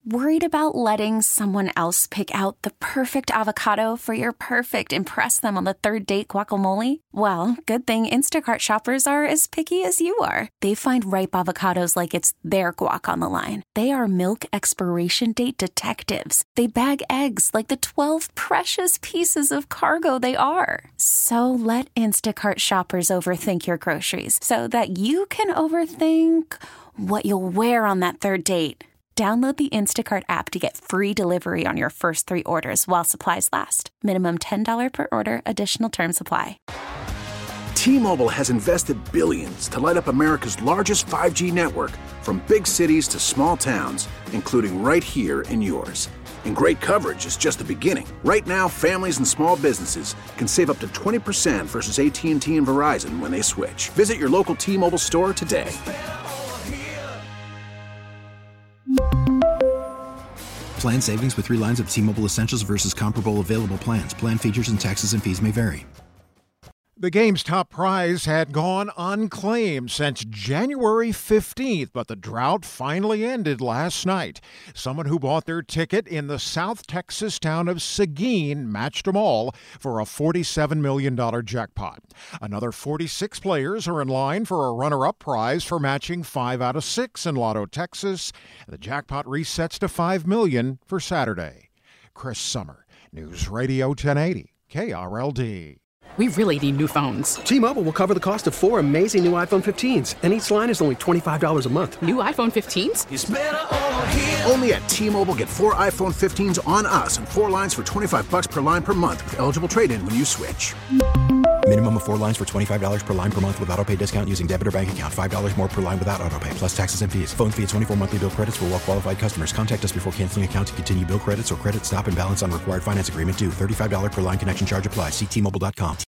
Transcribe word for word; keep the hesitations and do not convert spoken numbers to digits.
Worried about letting someone else pick out the perfect avocado for your perfect impress them on the third date guacamole? Well, good thing Instacart shoppers are as picky as you are. They find ripe avocados like it's their guac on the line. They are milk expiration date detectives. They bag eggs like the twelve precious pieces of cargo they are. So let Instacart shoppers overthink your groceries so that you can overthink what you'll wear on that third date. Download the Instacart app to get free delivery on your first three orders while supplies last. Minimum ten dollars per order. Additional terms apply. T-Mobile has invested billions to light up America's largest five G network, from big cities to small towns, including right here in yours. And great coverage is just the beginning. Right now, families and small businesses can save up to twenty percent versus A T and T and Verizon when they switch. Visit your local T-Mobile store today. Plan savings with three lines of T-Mobile Essentials versus comparable available plans. Plan features and taxes and fees may vary. The game's top prize had gone unclaimed since January fifteenth, but the drought finally ended last night. Someone who bought their ticket in the South Texas town of Seguin matched them all for a forty-seven million dollars jackpot. Another forty-six players are in line for a runner-up prize for matching five out of six in Lotto, Texas. The jackpot resets to five million dollars for Saturday. Chris Summer, News Radio ten eighty, K R L D. We really need new phones. T-Mobile will cover the cost of four amazing new iPhone fifteens, and each line is only twenty-five dollars a month. New iPhone fifteens? It's better over here. Only at T-Mobile, get four iPhone fifteens on us and four lines for twenty-five dollars per line per month with eligible trade-in when you switch. Minimum of four lines for twenty-five dollars per line per month with autopay discount using debit or bank account. five dollars more per line without autopay, plus taxes and fees. Phone fee at twenty-four monthly bill credits for well-qualified customers. Contact us before canceling account to continue bill credits or credit stop and balance on required finance agreement due. thirty-five dollars per line connection charge applies. See T Mobile dot com.